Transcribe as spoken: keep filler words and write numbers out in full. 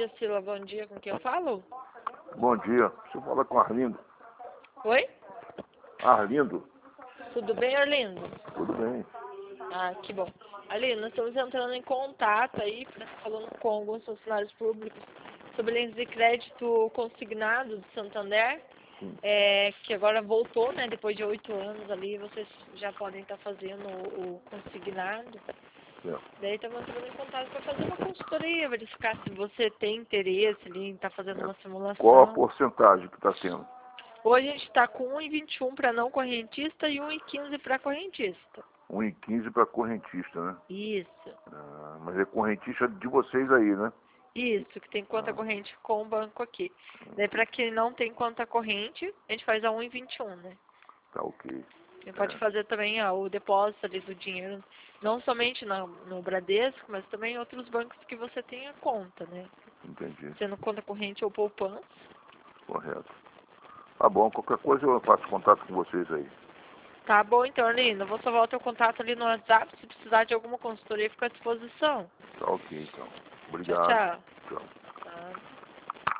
Jacila, bom dia, com quem eu falo? Bom dia, você fala com Arlindo. Oi? Arlindo, Tudo bem, Arlindo? tudo bem. Ah, que bom. Arlindo, nós estamos entrando em contato aí, falando com alguns funcionários públicos sobre linhas de crédito consignado de Santander, é, que agora voltou, né, depois de oito anos ali, vocês já podem estar fazendo o, o consignado. É. Daí estamos entrando em contato para fazer uma consultoria, verificar se você tem interesse ali em estar fazendo uma simulação. Qual a porcentagem que está tendo? Hoje a gente está com um vírgula vinte e um para não correntista e um vírgula quinze para correntista. um vírgula quinze para correntista, né? Isso. Ah, mas é correntista de vocês aí, né? Isso, que tem conta Ah. corrente com o banco aqui. Daí para quem não tem conta corrente, a gente faz a um vírgula vinte e um, né? Tá ok. Você pode É. fazer também ó, o depósito ali do dinheiro, não somente na, no Bradesco, mas também em outros bancos que você tenha conta, né? Entendi. Sendo conta corrente ou poupança. Correto. Tá bom, qualquer coisa eu faço contato com vocês aí. Tá bom, então, Arlindo. Eu vou salvar o teu contato ali no WhatsApp. Se precisar de alguma consultoria, fica à disposição. Tá ok, então. Tchau, Obrigado. tchau. Tchau.